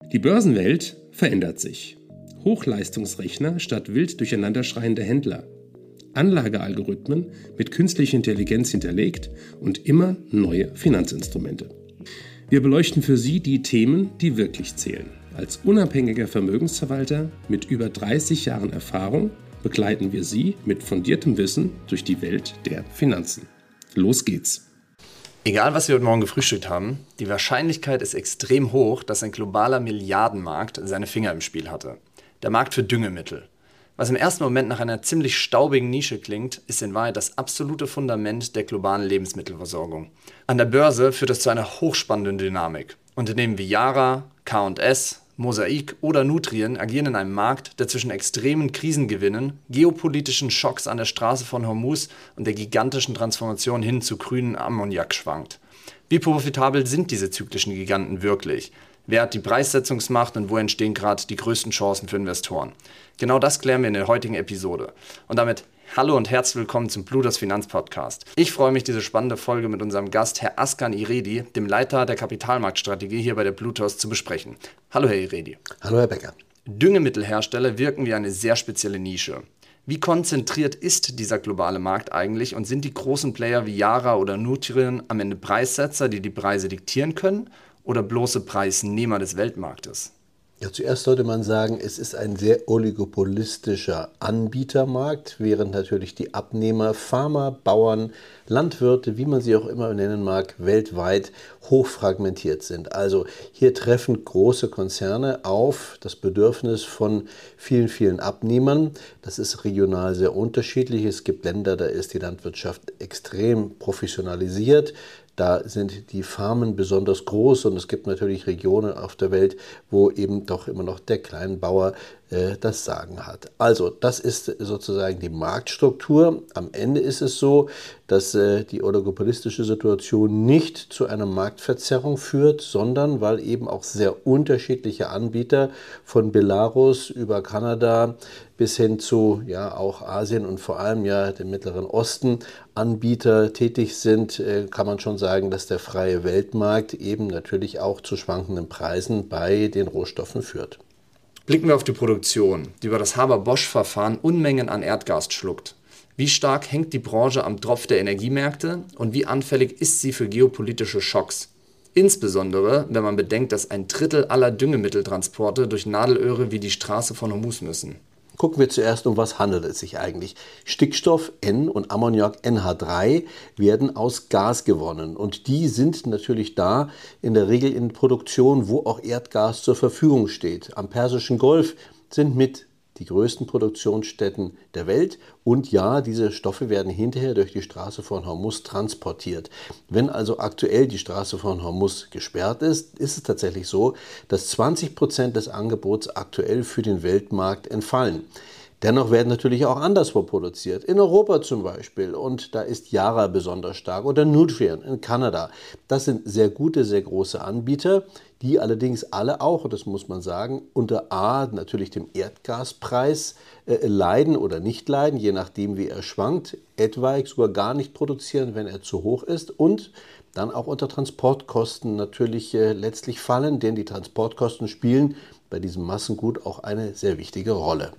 Die Börsenwelt verändert sich. Hochleistungsrechner statt wild durcheinanderschreiende Händler. Anlagealgorithmen mit künstlicher Intelligenz hinterlegt und immer neue Finanzinstrumente. Wir beleuchten für Sie die Themen, die wirklich zählen. Als unabhängiger Vermögensverwalter mit über 30 Jahren Erfahrung begleiten wir Sie mit fundiertem Wissen durch die Welt der Finanzen. Los geht's! Egal, was wir heute Morgen gefrühstückt haben, die Wahrscheinlichkeit ist extrem hoch, dass ein globaler Milliardenmarkt seine Finger im Spiel hatte. Der Markt für Düngemittel. Was im ersten Moment nach einer ziemlich staubigen Nische klingt, ist in Wahrheit das absolute Fundament der globalen Lebensmittelversorgung. An der Börse führt es zu einer hochspannenden Dynamik. Unternehmen wie Yara, K&S, Mosaic oder Nutrien agieren in einem Markt, der zwischen extremen Krisengewinnen, geopolitischen Schocks an der Straße von Hormuz und der gigantischen Transformation hin zu grünen Ammoniak schwankt. Wie profitabel sind diese zyklischen Giganten wirklich? Wer hat die Preissetzungsmacht und wo entstehen gerade die größten Chancen für Investoren? Genau das klären wir in der heutigen Episode. Und damit hallo und herzlich willkommen zum Bluters Finanzpodcast. Ich freue mich, diese spannende Folge mit unserem Gast, Herr Askan Iredi, dem Leiter der Kapitalmarktstrategie hier bei der Bluters, zu besprechen. Hallo, Herr Iredi. Hallo, Herr Becker. Düngemittelhersteller wirken wie eine sehr spezielle Nische. Wie konzentriert ist dieser globale Markt eigentlich und sind die großen Player wie Yara oder Nutrien am Ende Preissetzer, die die Preise diktieren können, oder bloße Preisnehmer des Weltmarktes? Ja, zuerst sollte man sagen, es ist ein sehr oligopolistischer Anbietermarkt, während natürlich die Abnehmer, Farmer, Bauern, Landwirte, wie man sie auch immer nennen mag, weltweit hochfragmentiert sind. Also hier treffen große Konzerne auf das Bedürfnis von vielen, vielen Abnehmern. Das ist regional sehr unterschiedlich. Es gibt Länder, da ist die Landwirtschaft extrem professionalisiert. Da sind die Farmen besonders groß und es gibt natürlich Regionen auf der Welt, wo eben doch immer noch der Kleinbauer das Sagen hat. Also das ist sozusagen die Marktstruktur. Am Ende ist es so, dass die oligopolistische Situation nicht zu einer Marktverzerrung führt, sondern weil eben auch sehr unterschiedliche Anbieter von Belarus über Kanada bis hin zu auch Asien und vor allem dem Mittleren Osten Anbieter tätig sind, kann man schon sagen, dass der freie Weltmarkt eben natürlich auch zu schwankenden Preisen bei den Rohstoffen führt. Blicken wir auf die Produktion, die über das Haber-Bosch-Verfahren Unmengen an Erdgas schluckt. Wie stark hängt die Branche am Tropf der Energiemärkte und wie anfällig ist sie für geopolitische Schocks? Insbesondere, wenn man bedenkt, dass 1/3 aller Düngemitteltransporte durch Nadelöhre wie die Straße von Hormuz müssen. Gucken wir zuerst, um was handelt es sich eigentlich. Stickstoff N und Ammoniak NH3 werden aus Gas gewonnen und die sind natürlich da in der Regel in Produktion, wo auch Erdgas zur Verfügung steht. Am Persischen Golf sind mit die größten Produktionsstätten der Welt und diese Stoffe werden hinterher durch die Straße von Hormuz transportiert. Wenn also aktuell die Straße von Hormuz gesperrt ist, ist es tatsächlich so, dass 20% des Angebots aktuell für den Weltmarkt entfallen. Dennoch werden natürlich auch anderswo produziert, in Europa zum Beispiel, und da ist Yara besonders stark oder Nutrien in Kanada. Das sind sehr gute, sehr große Anbieter, die allerdings alle auch, das muss man sagen, unter natürlich dem Erdgaspreis leiden oder nicht leiden, je nachdem wie er schwankt, etwaig sogar gar nicht produzieren, wenn er zu hoch ist und dann auch unter Transportkosten natürlich letztlich fallen, denn die Transportkosten spielen bei diesem Massengut auch eine sehr wichtige Rolle.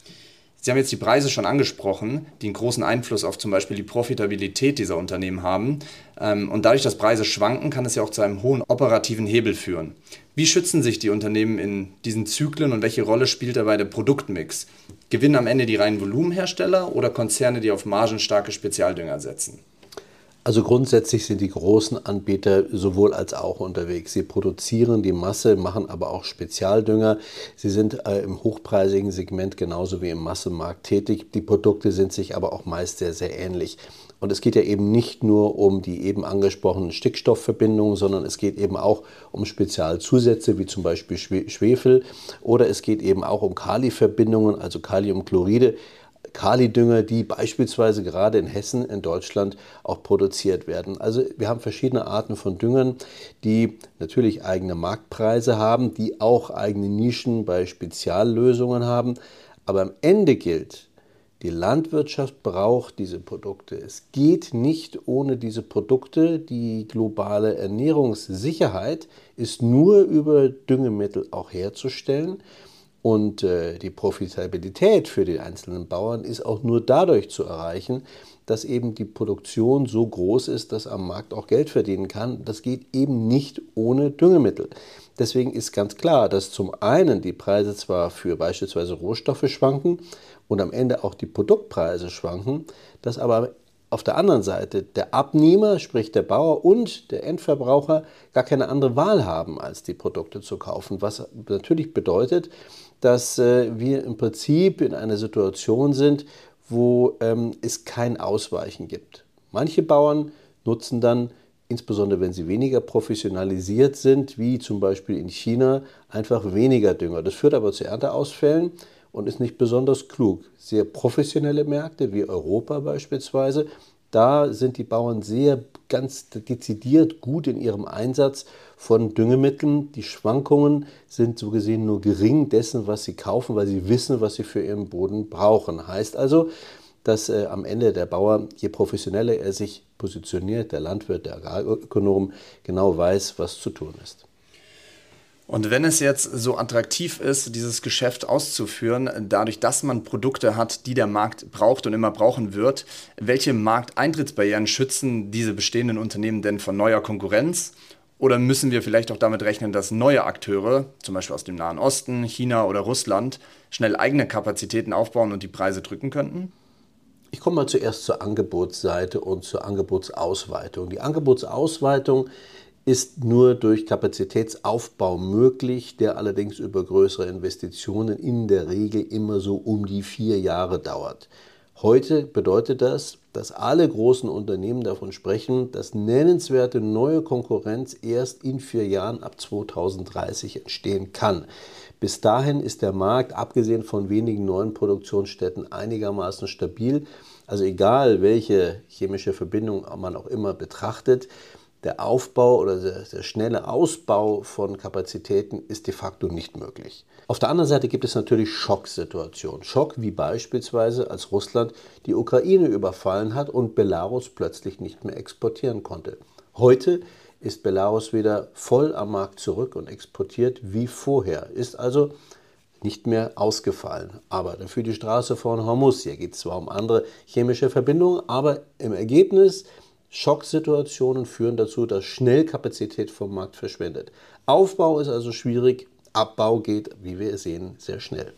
Sie haben jetzt die Preise schon angesprochen, die einen großen Einfluss auf zum Beispiel die Profitabilität dieser Unternehmen haben. Und dadurch, dass Preise schwanken, kann es ja auch zu einem hohen operativen Hebel führen. Wie schützen sich die Unternehmen in diesen Zyklen und welche Rolle spielt dabei der Produktmix? Gewinnen am Ende die reinen Volumenhersteller oder Konzerne, die auf margenstarke Spezialdünger setzen? Also grundsätzlich sind die großen Anbieter sowohl als auch unterwegs. Sie produzieren die Masse, machen aber auch Spezialdünger. Sie sind im hochpreisigen Segment genauso wie im Massenmarkt tätig. Die Produkte sind sich aber auch meist sehr, sehr ähnlich. Und es geht ja eben nicht nur um die eben angesprochenen Stickstoffverbindungen, sondern es geht eben auch um Spezialzusätze wie zum Beispiel Schwefel oder es geht eben auch um Kaliverbindungen, also Kaliumchloride. Kalidünger, die beispielsweise gerade in Hessen, in Deutschland auch produziert werden. Also wir haben verschiedene Arten von Düngern, die natürlich eigene Marktpreise haben, die auch eigene Nischen bei Speziallösungen haben. Aber am Ende gilt, Die Landwirtschaft braucht diese Produkte. Es geht nicht ohne diese Produkte. Die globale Ernährungssicherheit ist nur über Düngemittel auch herzustellen. Und die Profitabilität für die einzelnen Bauern ist auch nur dadurch zu erreichen, dass eben die Produktion so groß ist, dass am Markt auch Geld verdienen kann. Das geht eben nicht ohne Düngemittel. Deswegen ist ganz klar, dass zum einen die Preise zwar für beispielsweise Rohstoffe schwanken und am Ende auch die Produktpreise schwanken, dass aber auf der anderen Seite der Abnehmer, sprich der Bauer und der Endverbraucher gar keine andere Wahl haben, als die Produkte zu kaufen. Was natürlich bedeutet, dass wir im Prinzip in einer Situation sind, wo es kein Ausweichen gibt. Manche Bauern nutzen dann, insbesondere wenn sie weniger professionalisiert sind, wie zum Beispiel in China, einfach weniger Dünger. Das führt aber zu Ernteausfällen und ist nicht besonders klug. Sehr professionelle Märkte wie Europa beispielsweise, da sind die Bauern ganz dezidiert gut in ihrem Einsatz von Düngemitteln. Die Schwankungen sind so gesehen nur gering dessen, was sie kaufen, weil sie wissen, was sie für ihren Boden brauchen. Heißt also, dass am Ende der Bauer, je professioneller er sich positioniert, der Landwirt, der Agrarökonom, genau weiß, was zu tun ist. Und wenn es jetzt so attraktiv ist, dieses Geschäft auszuführen, dadurch, dass man Produkte hat, die der Markt braucht und immer brauchen wird, welche Markteintrittsbarrieren schützen diese bestehenden Unternehmen denn vor neuer Konkurrenz? Oder müssen wir vielleicht auch damit rechnen, dass neue Akteure, zum Beispiel aus dem Nahen Osten, China oder Russland, schnell eigene Kapazitäten aufbauen und die Preise drücken könnten? Ich komme mal zuerst zur Angebotsseite und zur Angebotsausweitung. Die Angebotsausweitung ist nur durch Kapazitätsaufbau möglich, der allerdings über größere Investitionen in der Regel immer so um die 4 Jahre dauert. Heute bedeutet das, dass alle großen Unternehmen davon sprechen, dass nennenswerte neue Konkurrenz erst in 4 Jahren ab 2030 entstehen kann. Bis dahin ist der Markt, abgesehen von wenigen neuen Produktionsstätten, einigermaßen stabil. Also egal, welche chemische Verbindung man auch immer betrachtet, der Aufbau oder der schnelle Ausbau von Kapazitäten ist de facto nicht möglich. Auf der anderen Seite gibt es natürlich Schocksituationen. Schock wie beispielsweise, als Russland die Ukraine überfallen hat und Belarus plötzlich nicht mehr exportieren konnte. Heute ist Belarus wieder voll am Markt zurück und exportiert wie vorher, ist also nicht mehr ausgefallen. Aber dafür die Straße von Hormuz. Hier geht es zwar um andere chemische Verbindungen, aber im Ergebnis Schocksituationen führen dazu, dass schnell Kapazität vom Markt verschwindet. Aufbau ist also schwierig, Abbau geht, wie wir sehen, sehr schnell.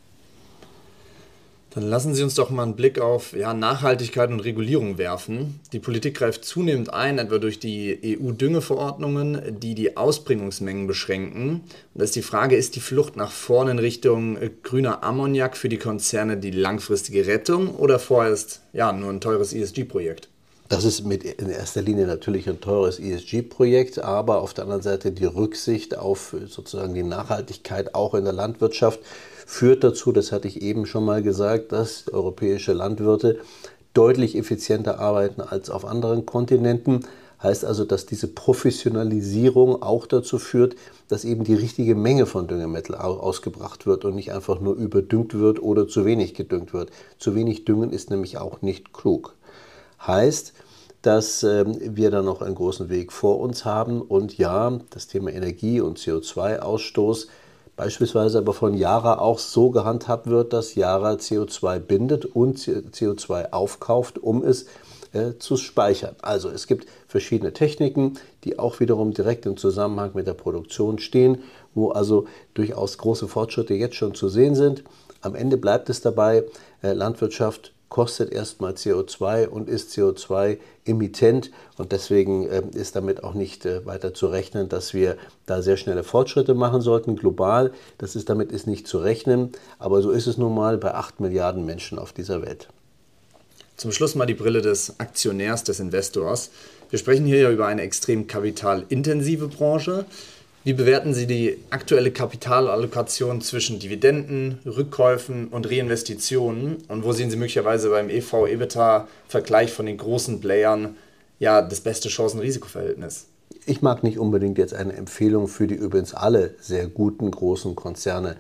Dann lassen Sie uns doch mal einen Blick auf Nachhaltigkeit und Regulierung werfen. Die Politik greift zunehmend ein, etwa durch die EU-Düngeverordnungen, die die Ausbringungsmengen beschränken. Und da ist die Frage, ist die Flucht nach vorne in Richtung grüner Ammoniak für die Konzerne die langfristige Rettung oder vorerst nur ein teures ESG-Projekt? Das ist in erster Linie natürlich ein teures ESG-Projekt, aber auf der anderen Seite die Rücksicht auf sozusagen die Nachhaltigkeit auch in der Landwirtschaft führt dazu, das hatte ich eben schon mal gesagt, dass europäische Landwirte deutlich effizienter arbeiten als auf anderen Kontinenten. Heißt also, dass diese Professionalisierung auch dazu führt, dass eben die richtige Menge von Düngemittel ausgebracht wird und nicht einfach nur überdüngt wird oder zu wenig gedüngt wird. Zu wenig Düngen ist nämlich auch nicht klug. Heißt, dass wir da noch einen großen Weg vor uns haben und ja, das Thema Energie und CO2-Ausstoß beispielsweise aber von Yara auch so gehandhabt wird, dass Yara CO2 bindet und CO2 aufkauft, um es zu speichern. Also es gibt verschiedene Techniken, die auch wiederum direkt im Zusammenhang mit der Produktion stehen, wo also durchaus große Fortschritte jetzt schon zu sehen sind. Am Ende bleibt es dabei, Landwirtschaft kostet erstmal CO2 und ist CO2-Emittent und deswegen ist damit auch nicht weiter zu rechnen, dass wir da sehr schnelle Fortschritte machen sollten, global. Damit ist nicht zu rechnen, aber so ist es nun mal bei 8 Milliarden Menschen auf dieser Welt. Zum Schluss mal die Brille des Aktionärs, des Investors. Wir sprechen hier ja über eine extrem kapitalintensive Branche. Wie bewerten Sie die aktuelle Kapitalallokation zwischen Dividenden, Rückkäufen und Reinvestitionen? Und wo sehen Sie möglicherweise beim EV-EBITDA-Vergleich von den großen Playern das beste Chancen-Risiko-Verhältnis? Ich mag nicht unbedingt jetzt eine Empfehlung für die übrigens alle sehr guten großen Konzerne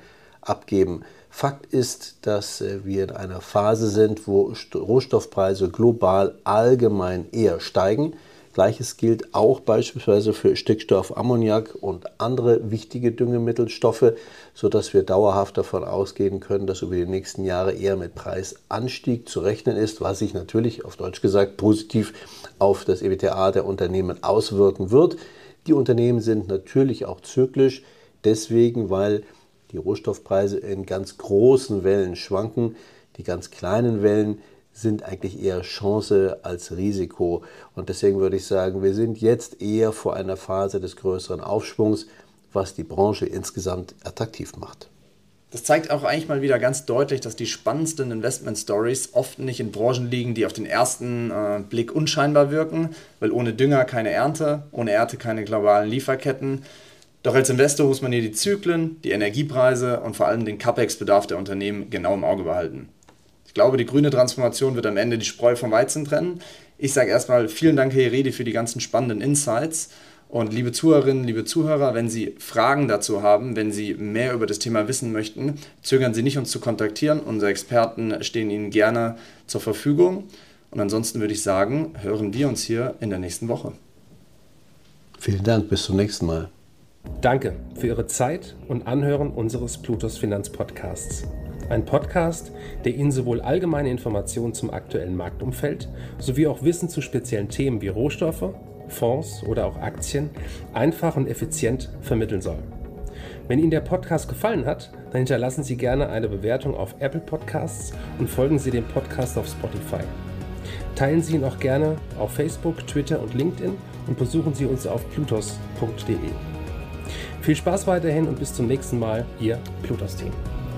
abgeben. Fakt ist, dass wir in einer Phase sind, wo Rohstoffpreise global allgemein eher steigen. Gleiches gilt auch beispielsweise für Stickstoff, Ammoniak und andere wichtige Düngemittelstoffe, sodass wir dauerhaft davon ausgehen können, dass über die nächsten Jahre eher mit Preisanstieg zu rechnen ist, was sich natürlich, auf Deutsch gesagt, positiv auf das EBITDA der Unternehmen auswirken wird. Die Unternehmen sind natürlich auch zyklisch, deswegen, weil die Rohstoffpreise in ganz großen Wellen schwanken. Die ganz kleinen Wellen sind eigentlich eher Chance als Risiko. Und deswegen würde ich sagen, wir sind jetzt eher vor einer Phase des größeren Aufschwungs, was die Branche insgesamt attraktiv macht. Das zeigt auch eigentlich mal wieder ganz deutlich, dass die spannendsten Investment-Stories oft nicht in Branchen liegen, die auf den ersten Blick unscheinbar wirken, weil ohne Dünger keine Ernte, ohne Ernte keine globalen Lieferketten. Doch als Investor muss man hier die Zyklen, die Energiepreise und vor allem den CapEx-Bedarf der Unternehmen genau im Auge behalten. Ich glaube, die grüne Transformation wird am Ende die Spreu vom Weizen trennen. Ich sage erstmal vielen Dank, Herr Heredi, für die ganzen spannenden Insights. Und liebe Zuhörerinnen, liebe Zuhörer, wenn Sie Fragen dazu haben, wenn Sie mehr über das Thema wissen möchten, zögern Sie nicht, uns zu kontaktieren. Unsere Experten stehen Ihnen gerne zur Verfügung. Und ansonsten würde ich sagen, hören wir uns hier in der nächsten Woche. Vielen Dank, bis zum nächsten Mal. Danke für Ihre Zeit und Anhören unseres Plutos Finanzpodcasts. Ein Podcast, der Ihnen sowohl allgemeine Informationen zum aktuellen Marktumfeld sowie auch Wissen zu speziellen Themen wie Rohstoffe, Fonds oder auch Aktien einfach und effizient vermitteln soll. Wenn Ihnen der Podcast gefallen hat, dann hinterlassen Sie gerne eine Bewertung auf Apple Podcasts und folgen Sie dem Podcast auf Spotify. Teilen Sie ihn auch gerne auf Facebook, Twitter und LinkedIn und besuchen Sie uns auf plutos.de. Viel Spaß weiterhin und bis zum nächsten Mal, Ihr Plutos-Team.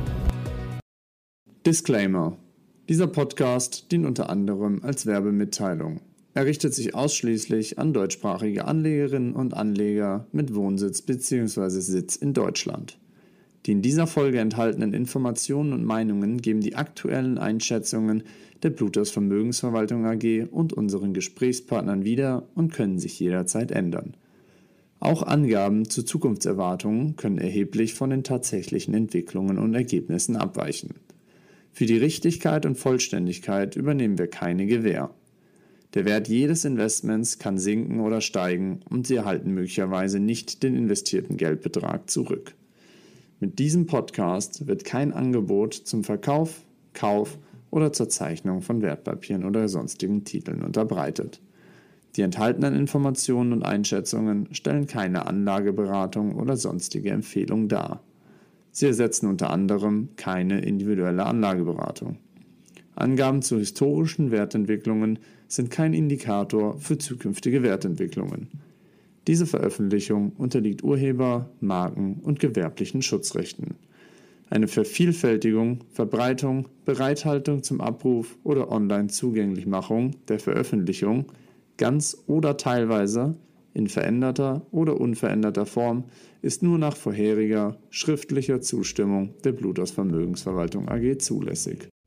Disclaimer: Dieser Podcast dient unter anderem als Werbemitteilung. Er richtet sich ausschließlich an deutschsprachige Anlegerinnen und Anleger mit Wohnsitz bzw. Sitz in Deutschland. Die in dieser Folge enthaltenen Informationen und Meinungen geben die aktuellen Einschätzungen der Plutos Vermögensverwaltung AG und unseren Gesprächspartnern wieder und können sich jederzeit ändern. Auch Angaben zu Zukunftserwartungen können erheblich von den tatsächlichen Entwicklungen und Ergebnissen abweichen. Für die Richtigkeit und Vollständigkeit übernehmen wir keine Gewähr. Der Wert jedes Investments kann sinken oder steigen und Sie erhalten möglicherweise nicht den investierten Geldbetrag zurück. Mit diesem Podcast wird kein Angebot zum Verkauf, Kauf oder zur Zeichnung von Wertpapieren oder sonstigen Titeln unterbreitet. Die enthaltenen Informationen und Einschätzungen stellen keine Anlageberatung oder sonstige Empfehlung dar. Sie ersetzen unter anderem keine individuelle Anlageberatung. Angaben zu historischen Wertentwicklungen sind kein Indikator für zukünftige Wertentwicklungen. Diese Veröffentlichung unterliegt Urheber-, Marken- und gewerblichen Schutzrechten. Eine Vervielfältigung, Verbreitung, Bereithaltung zum Abruf oder Online-Zugänglichmachung der Veröffentlichung, ganz oder teilweise, in veränderter oder unveränderter Form, ist nur nach vorheriger schriftlicher Zustimmung der Plutos Vermögensverwaltung AG zulässig.